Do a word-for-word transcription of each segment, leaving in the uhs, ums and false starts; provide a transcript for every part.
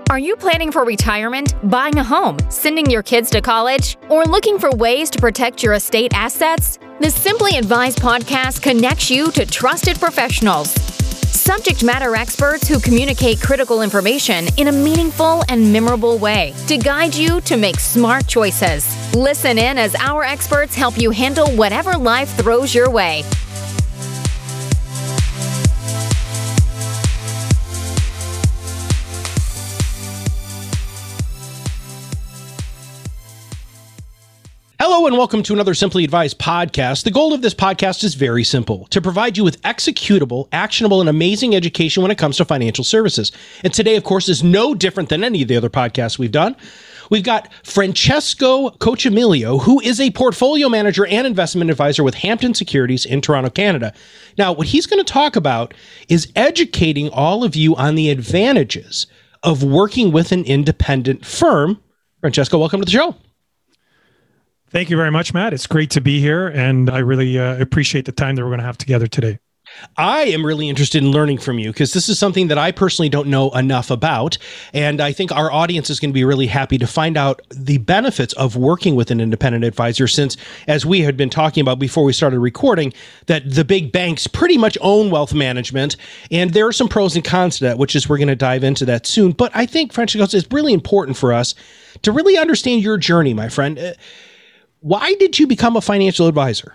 Are you planning for retirement, buying a home, sending your kids to college, or looking for ways to protect your estate assets? The Simply Advised podcast connects you to trusted professionals, subject matter experts who communicate critical information in a meaningful and memorable way to guide you to make smart choices. Listen in as our experts help you handle whatever life throws your way. Hello and welcome to another Simply Advised podcast. The goal of this podcast is very simple: to provide you with executable, actionable, and amazing education when it comes to financial services. And today, of course, is no different than any of the other podcasts we've done. We've got Francesco Cochimilio, who is a portfolio manager and investment advisor with Hampton Securities in Toronto, Canada. Now, what he's going to talk about is educating all of you on the advantages of working with an independent firm. Francesco, welcome to the show. Thank you very much, Matt. It's great to be here, and I really uh, appreciate the time that we're going to have together today. I am really interested in learning from you because this is something that I personally don't know enough about, and I think our audience is going to be really happy to find out the benefits of working with an independent advisor, since, as we had been talking about before we started recording, that the big banks pretty much own wealth management, and there are some pros and cons to that, which is we're going to dive into that soon. But I think, Francesco, it's really important for us to really understand your journey, my friend. Uh, Why did you become a financial advisor?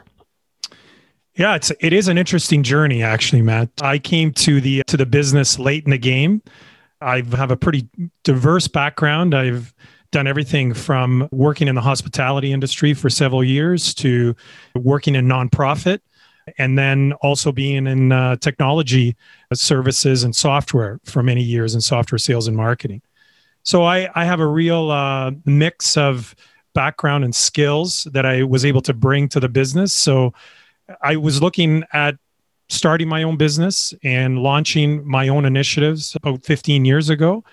Yeah, it's it is an interesting journey, actually, Matt. I came to the to the business late in the game. I have a pretty diverse background. I've done everything from working in the hospitality industry for several years to working in nonprofit, and then also being in uh, technology services and software for many years in software sales and marketing. So I, I have a real uh, mix of background and skills that I was able to bring to the business. So I was looking at starting my own business and launching my own initiatives about fifteen years ago.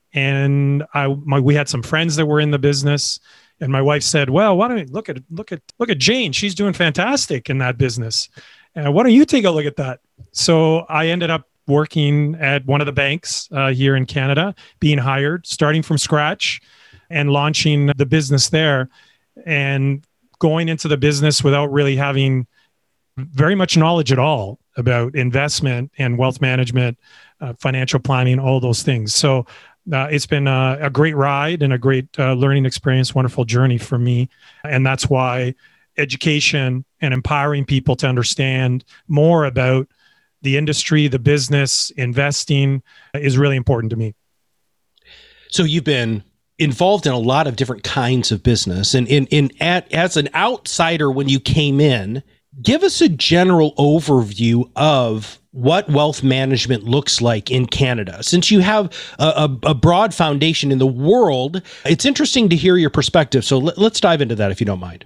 And I, my, we had some friends that were in the business, and my wife said, "Well, why don't you look at look at look at Jane? She's doing fantastic in that business. Uh, why don't you take a look at that?" So I ended up working at one of the banks uh, here in Canada, being hired, starting from scratch, and launching the business there, and going into the business without really having very much knowledge at all about investment and wealth management, uh, financial planning, all those things. So uh, it's been a, a great ride and a great uh, learning experience, wonderful journey for me. And that's why education and empowering people to understand more about the industry, the business, investing is really important to me. So you've been involved in a lot of different kinds of business, and in in at, as an outsider when you came in, give us a general overview of what wealth management looks like in Canada. Since you have a, a, a broad foundation in the world, it's interesting to hear your perspective. So let, let's dive into that if you don't mind.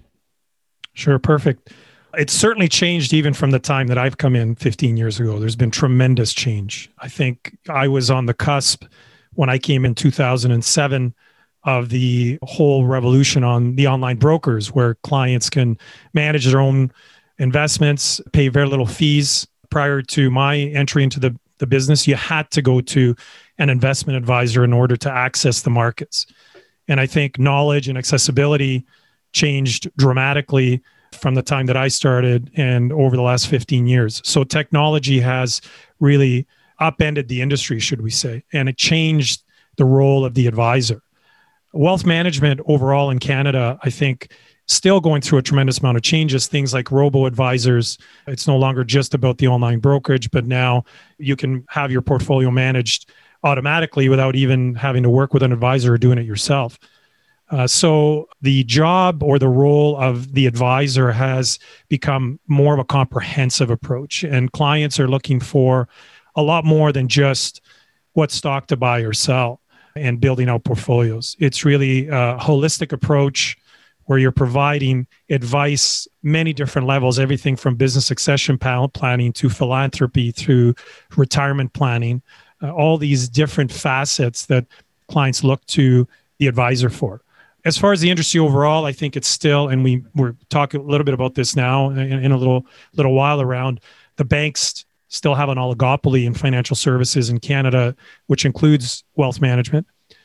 Sure, perfect. It's certainly changed even from the time that I've come in fifteen years ago. There's been tremendous change. I think I was on the cusp when I came in two thousand seven of the whole revolution on the online brokers, where clients can manage their own investments, pay very little fees. Prior to my entry into the, the business, you had to go to an investment advisor in order to access the markets. And I think knowledge and accessibility changed dramatically from the time that I started and over the last fifteen years. So technology has really upended the industry, should we say, and it changed the role of the advisor. Wealth management overall in Canada, I think, still going through a tremendous amount of changes. Things like robo-advisors. It's no longer just about the online brokerage, but now you can have your portfolio managed automatically without even having to work with an advisor or doing it yourself. Uh, so the job or the role of the advisor has become more of a comprehensive approach, and clients are looking for a lot more than just what stock to buy or sell and building out portfolios. It's really a holistic approach where you're providing advice, many different levels, everything from business succession planning to philanthropy through retirement planning, uh, all these different facets that clients look to the advisor for. As far as the industry overall, I think it's still, and we, we're talking a little bit about this now in, in a little, little while around, the banks still have an oligopoly in financial services in Canada, which includes wealth management.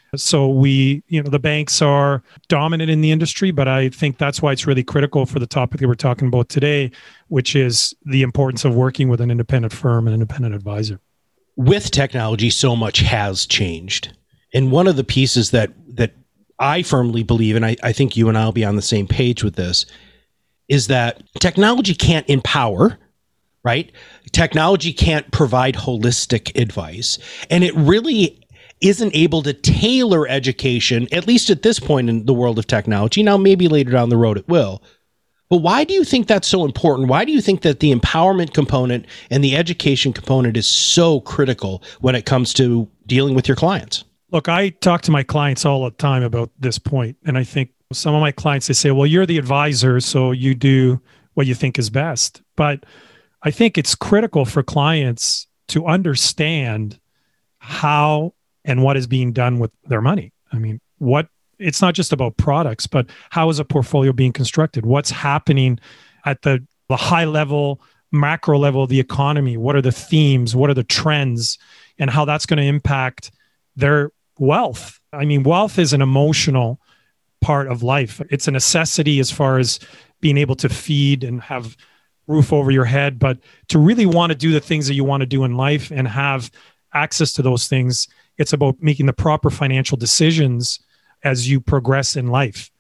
So we, you know, the banks are dominant in the industry, but I think that's why it's really critical for the topic that we're talking about today, which is the importance of working with an independent firm and independent advisor. With technology, so much has changed. And one of the pieces that that I firmly believe, and I, I think you and I will be on the same page with this, is that technology can't empower, right? Technology can't provide holistic advice. And it really isn't able to tailor education, at least at this point in the world of technology. Now, maybe later down the road it will. But why do you think that's so important? Why do you think that the empowerment component and the education component is so critical when it comes to dealing with your clients? Look, I talk to my clients all the time about this point, and I think some of my clients, they say, well, you're the advisor, so you do what you think is best. But I think it's critical for clients to understand how and what is being done with their money. I mean, what it's not just about products, but how is a portfolio being constructed? What's happening at the, the high level, macro level of the economy? What are the themes? What are the trends? And how that's going to impact their wealth. I mean, wealth is an emotional part of life. It's a necessity as far as being able to feed and have roof over your head, but to really want to do the things that you want to do in life and have access to those things, it's about making the proper financial decisions as you progress in life.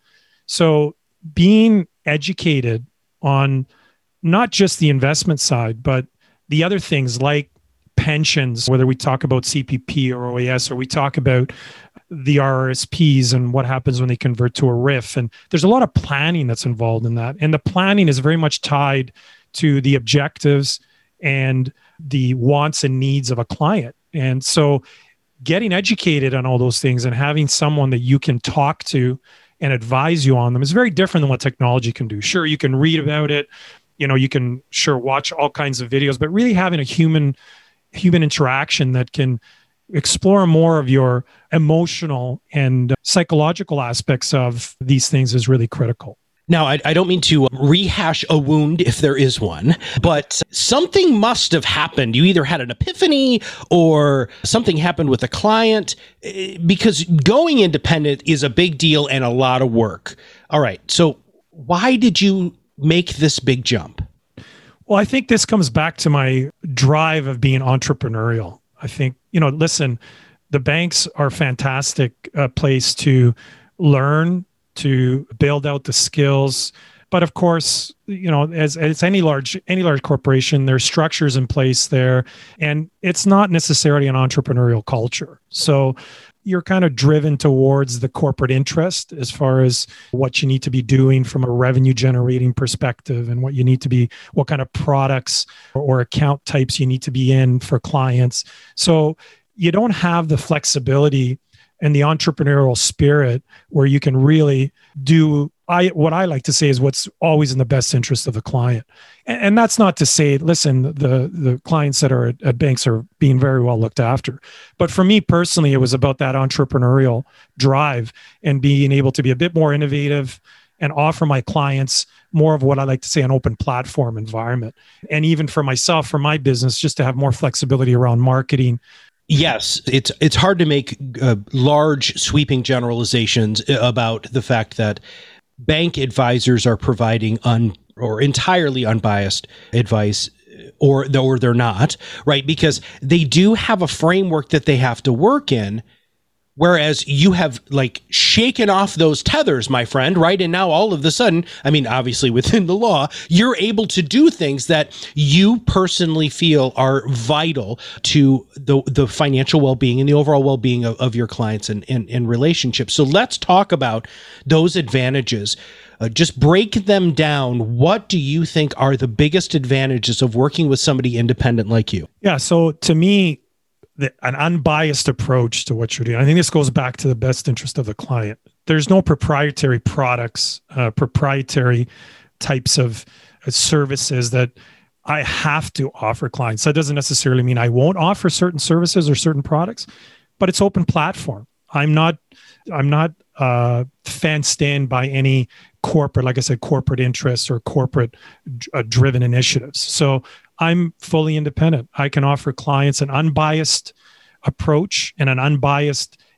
So being educated on not just the investment side, but the other things like pensions, whether we talk about C P P or O A S, or we talk about the R R S Ps and what happens when they convert to a R I F. And there's a lot of planning that's involved in that. And the planning is very much tied to the objectives and the wants and needs of a client. And so getting educated on all those things and having someone that you can talk to and advise you on them is very different than what technology can do. Sure, you can read about it, you know, you can sure watch all kinds of videos, but really having a human human interaction that can explore more of your emotional and psychological aspects of these things is really critical. Now, I, I don't mean to rehash a wound if there is one, but something must have happened. You either had an epiphany or something happened with a client, because going independent is a big deal and a lot of work. All right. So why did you make this big jump? Well, I think this comes back to my drive of being entrepreneurial. I think, you know, listen, the banks are a fantastic uh, place to learn, to build out the skills. But of course, you know, as, as any large any large corporation, there's structures in place there, and it's not necessarily an entrepreneurial culture. So you're kind of driven towards the corporate interest as far as what you need to be doing from a revenue generating perspective and what you need to be, what kind of products or account types you need to be in for clients. So you don't have the flexibility and the entrepreneurial spirit where you can really do I what I like to say is what's always in the best interest of the client. And, and that's not to say, listen, the, the clients that are at, at banks are being very well looked after. But for me personally, it was about that entrepreneurial drive and being able to be a bit more innovative and offer my clients more of what I like to say an open platform environment. And even for myself, for my business, just to have more flexibility around marketing. Yes, it's it's hard to make uh, large sweeping generalizations about the fact that bank advisors are providing un or entirely unbiased advice, or or they're not, right? Because they do have a framework that they have to work in. Whereas you have like shaken off those tethers, my friend, right? And now all of a sudden, I mean, obviously within the law, you're able to do things that you personally feel are vital to the, the financial well-being and the overall well-being of, of your clients and, and, and relationships. So let's talk about those advantages. Uh, just break them down. What do you think are the biggest advantages of working with somebody independent like you? Yeah. So to me, The, an unbiased approach to what you're doing. I think this goes back to the best interest of the client. There's no proprietary products, uh, proprietary types of uh, services that I have to offer clients. That doesn't necessarily mean I won't offer certain services or certain products, but it's open platform. I'm not, I'm not uh, fenced in by any corporate, like I said, corporate interests or corporate uh, driven initiatives. So I'm fully independent. I can offer clients an unbiased approach and an unbiased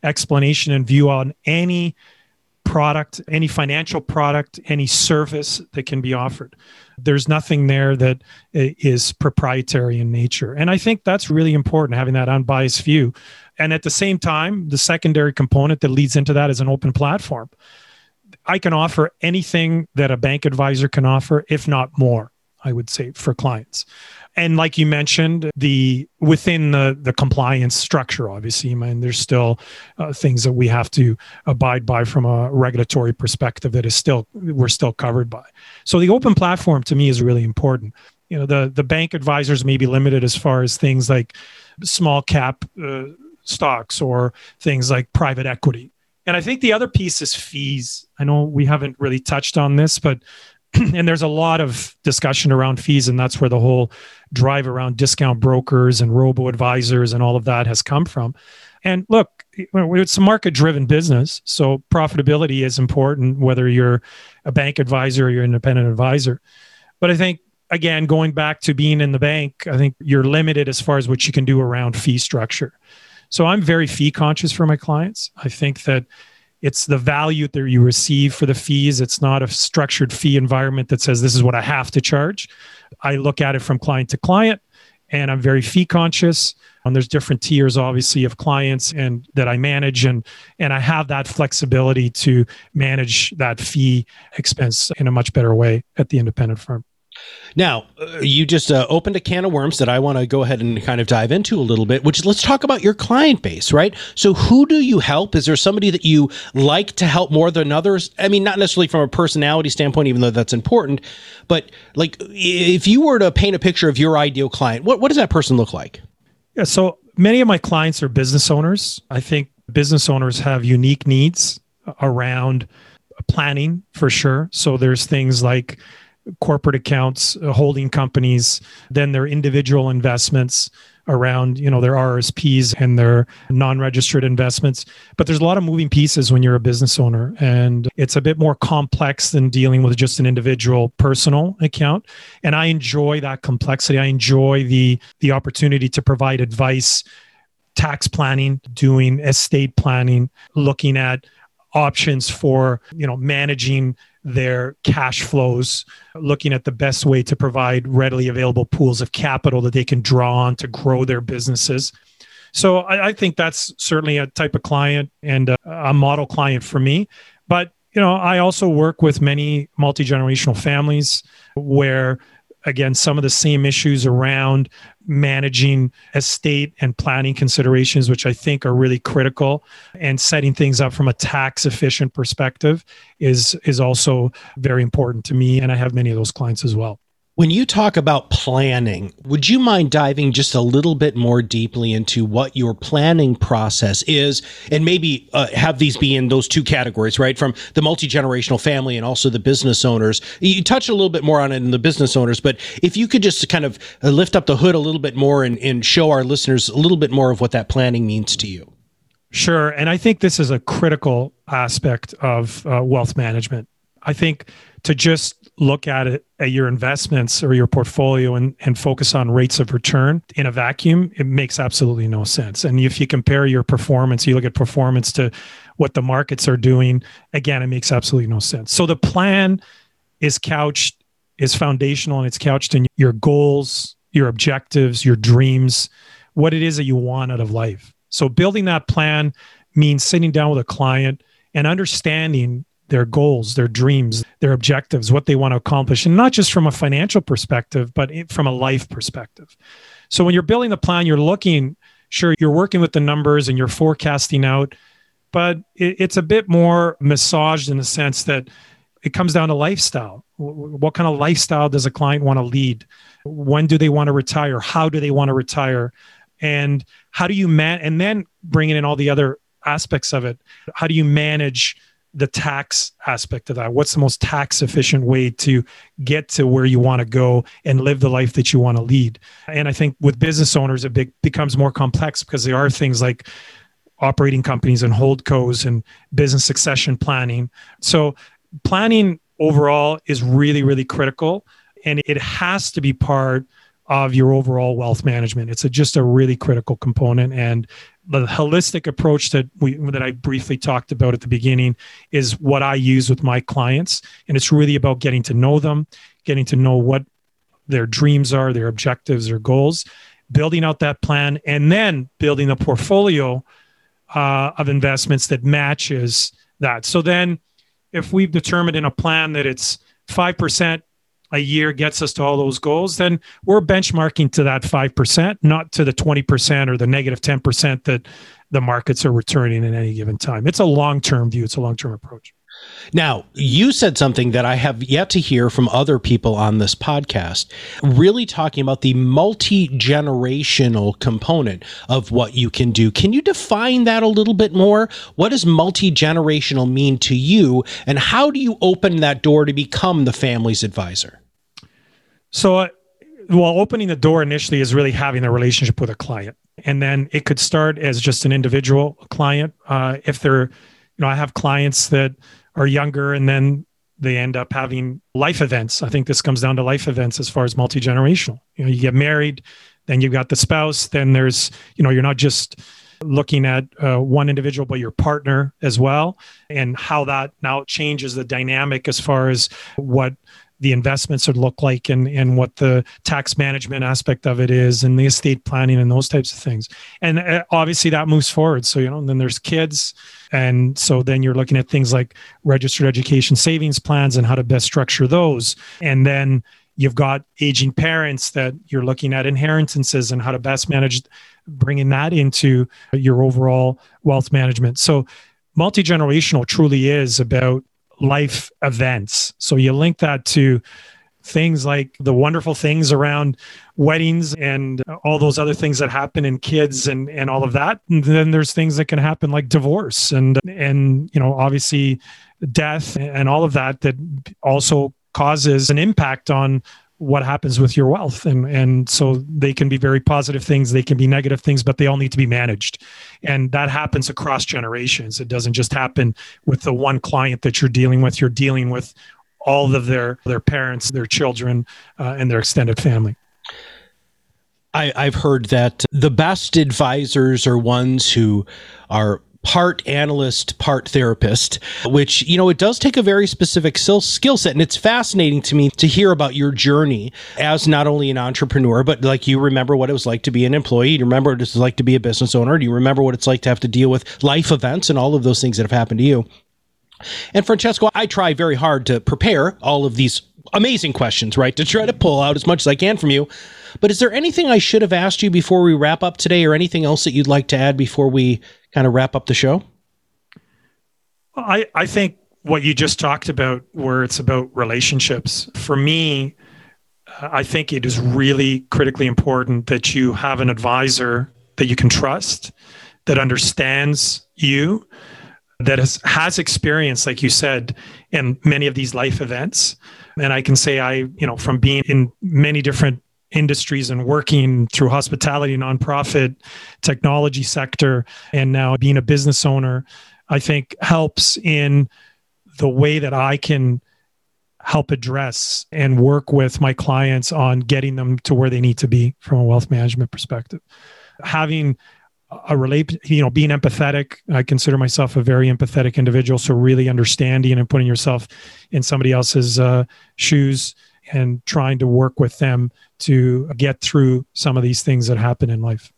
explanation and view on any product, any financial product, any service that can be offered. There's nothing there that is proprietary in nature. And I think that's really important, having that unbiased view. And at the same time, the secondary component that leads into that is an open platform. I can offer anything that a bank advisor can offer, if not more, I would say, for clients. And like you mentioned, the within the, the compliance structure, obviously, I mean, there's still uh, things that we have to abide by from a regulatory perspective that is still, we're still covered by. So the open platform to me is really important. You know, the, the bank advisors may be limited as far as things like small cap uh, stocks or things like private equity. And I think the other piece is fees. I know we haven't really touched on this, but and there's a lot of discussion around fees, and that's where the whole drive around discount brokers and robo-advisors and all of that has come from. And look, it's a market-driven business, so profitability is important, whether you're a bank advisor or you're an independent advisor. But I think, again, going back to being in the bank, I think you're limited as far as what you can do around fee structure. So I'm very fee conscious for my clients. I think that it's the value that you receive for the fees. It's not a structured fee environment that says this is what I have to charge. I look at it from client to client, and I'm very fee conscious. And there's different tiers, obviously, of clients and that I manage, and and I have that flexibility to manage that fee expense in a much better way at the independent firm. Now, uh, you just uh, opened a can of worms that I want to go ahead and kind of dive into a little bit, which is, let's talk about your client base, right? So who do you help? Is there somebody that you like to help more than others? I mean, not necessarily from a personality standpoint, even though that's important, but like if you were to paint a picture of your ideal client, what, what does that person look like? Yeah, so many of my clients are business owners. I think business owners have unique needs around planning for sure. So there's things like corporate accounts, uh, holding companies, then their individual investments around, you know, their R S Ps and their non-registered investments. But there's a lot of moving pieces when you're a business owner, and it's a bit more complex than dealing with just an individual personal account. And I enjoy that complexity. I enjoy the the opportunity to provide advice, tax planning, doing estate planning, looking at options for, you know, managing their cash flows, looking at the best way to provide readily available pools of capital that they can draw on to grow their businesses. So I, I think that's certainly a type of client and a, a model client for me. But, you know, I also work with many multi-generational families where, again, some of the same issues around managing estate and planning considerations, which I think are really critical, and setting things up from a tax efficient perspective is, is also very important to me. And I have many of those clients as well. When you talk about planning, would you mind diving just a little bit more deeply into what your planning process is, and maybe uh, have these be in those two categories, right? From the multi-generational family and also the business owners. You touched a little bit more on it in the business owners, but if you could just kind of lift up the hood a little bit more and, and show our listeners a little bit more of what that planning means to you. Sure. And I think this is a critical aspect of uh, wealth management. I think to just look at it at your investments or your portfolio and, and focus on rates of return in a vacuum, it makes absolutely no sense. And if you compare your performance, you look at performance to what the markets are doing, again, it makes absolutely no sense. So the plan is couched, is foundational, and it's couched in your goals, your objectives, your dreams, what it is that you want out of life. So building that plan means sitting down with a client and understanding their goals, their dreams, their objectives, what they want to accomplish, and not just from a financial perspective, but from a life perspective. So when you're building the plan, you're looking, sure, you're working with the numbers and you're forecasting out, but it, it's a bit more massaged in the sense that it comes down to lifestyle. What kind of lifestyle does a client want to lead? When do they want to retire? How do they want to retire? And how do you man? And then bringing in all the other aspects of it. How do you manage the tax aspect of that? What's the most tax efficient way to get to where you want to go and live the life that you want to lead? And I think with business owners, it be- becomes more complex because there are things like operating companies and holdcos and business succession planning. So planning overall is really, really critical. And it has to be part of your overall wealth management. It's a, just a really critical component. And the holistic approach that we that I briefly talked about at the beginning is what I use with my clients. And it's really about getting to know them, getting to know what their dreams are, their objectives, their goals, building out that plan, and then building a portfolio uh, of investments that matches that. So then if we've determined in a plan that it's five percent a year gets us to all those goals, then we're benchmarking to that five percent, not to the twenty percent or the negative ten percent that the markets are returning at any given time. It's a long-term view. It's a long-term approach. Now, you said something that I have yet to hear from other people on this podcast, really talking about the multi-generational component of what you can do. Can you define that a little bit more? What does multi-generational mean to you, and how do you open that door to become the family's advisor? So, uh, well, opening the door initially is really having a relationship with a client. And then it could start as just an individual client. Uh, if they're, you know, I have clients that are younger and then they end up having life events. I think this comes down to life events as far as multi-generational. You know, you get married, then you've got the spouse, then there's, you know, you're not just looking at uh, one individual, but your partner as well, and how that now changes the dynamic as far as what the investments would look like and, and what the tax management aspect of it is and the estate planning and those types of things. And uh, obviously that moves forward. So, you know, and then there's kids. And so then you're looking at things like registered education savings plans and how to best structure those. And then you've got aging parents that you're looking at inheritances and how to best manage bringing that into your overall wealth management. So multi-generational truly is about life events. So you link that to things like the wonderful things around weddings and all those other things that happen in kids and, and all of that. And then there's things that can happen like divorce and, and, you know, obviously death and all of that, that also causes an impact on what happens with your wealth. And, and so they can be very positive things. They can be negative things, but they all need to be managed. And that happens across generations. It doesn't just happen with the one client that you're dealing with. You're dealing with all of their, their parents, their children, uh, and their extended family. I, I've heard that the best advisors are ones who are part analyst, part therapist, which, you know, it does take a very specific skill set. And it's fascinating to me to hear about your journey as not only an entrepreneur, but like you remember what it was like to be an employee. You remember what it was like to be a business owner. Do you remember what it's like to have to deal with life events and all of those things that have happened to you? And Francesco, I try very hard to prepare all of these amazing questions, right? To try to pull out as much as I can from you. But is there anything I should have asked you before we wrap up today, or anything else that you'd like to add before we kind of wrap up the show? Well, I, I think what you just talked about, where it's about relationships, for me, I think it is really critically important that you have an advisor that you can trust, that understands you, that has, has experience, like you said, in many of these life events. And I can say I, you know, from being in many different industries and working through hospitality, nonprofit, technology sector, and now being a business owner, I think helps in the way that I can help address and work with my clients on getting them to where they need to be from a wealth management perspective. Having a relate, you know, being empathetic. I consider myself a very empathetic individual. So really understanding and putting yourself in somebody else's uh, shoes and trying to work with them to get through some of these things that happen in life.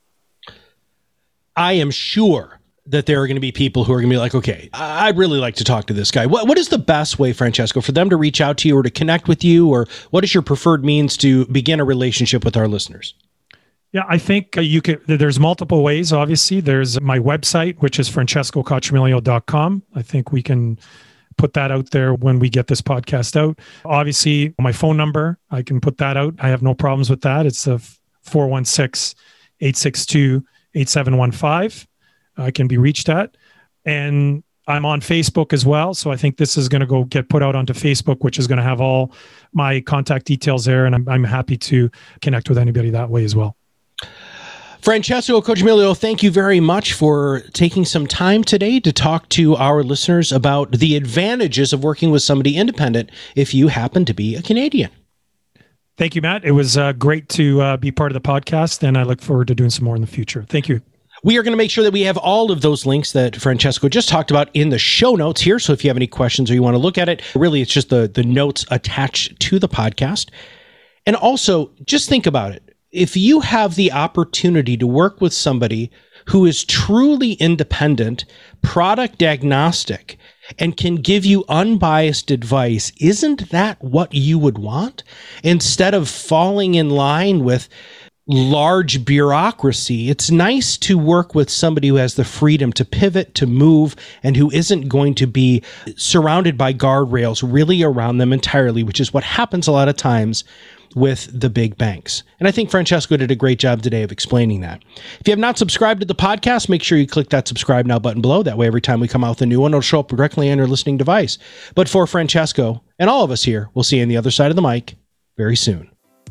I am sure that there are going to be people who are going to be like, okay, I'd really like to talk to this guy. What What is the best way, Francesco, for them to reach out to you or to connect with you? Or what is your preferred means to begin a relationship with our listeners? Yeah, I think you could, there's multiple ways, obviously. There's my website, which is francesco cocciamiglio dot com. I think we can put that out there when we get this podcast out. Obviously, my phone number, I can put that out. I have no problems with that. It's a four one six, eight six two, eight seven one five. I can be reached at. And I'm on Facebook as well. So I think this is going to go get put out onto Facebook, which is going to have all my contact details there. And I'm, I'm happy to connect with anybody that way as well. Francesco Cocciamiglio, thank you very much for taking some time today to talk to our listeners about the advantages of working with somebody independent if you happen to be a Canadian. Thank you, Matt. It was uh, great to uh, be part of the podcast, and I look forward to doing some more in the future. Thank you. We are going to make sure that we have all of those links that Francesco just talked about in the show notes here. So if you have any questions or you want to look at it, really, it's just the, the notes attached to the podcast. And also, just think about it. If you have the opportunity to work with somebody who is truly independent, product agnostic, and can give you unbiased advice, isn't that what you would want? Instead of falling in line with large bureaucracy, it's nice to work with somebody who has the freedom to pivot, to move, and who isn't going to be surrounded by guardrails really around them entirely, which is what happens a lot of times with the big banks. And I think Francesco did a great job today of explaining that. If you have not subscribed to the podcast, make sure you click that subscribe now button below. That way, every time we come out with a new one, it'll show up directly on your listening device. But for Francesco and all of us here, we'll see you on the other side of the mic very soon.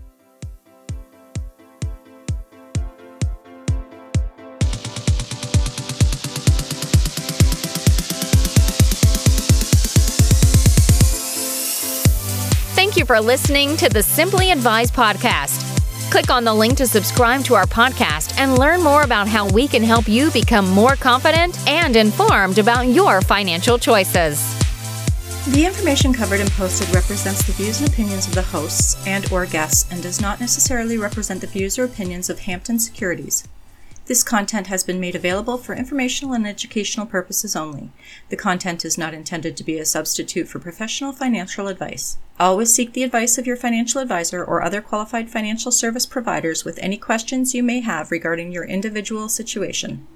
Thank you for listening to the Simply Advised podcast. Click on the link to subscribe to our podcast and learn more about how we can help you become more confident and informed about your financial choices. The information covered and posted represents the views and opinions of the hosts and or guests and does not necessarily represent the views or opinions of Hampton Securities. This content has been made available for informational and educational purposes only. The content is not intended to be a substitute for professional financial advice. Always seek the advice of your financial advisor or other qualified financial service providers with any questions you may have regarding your individual situation.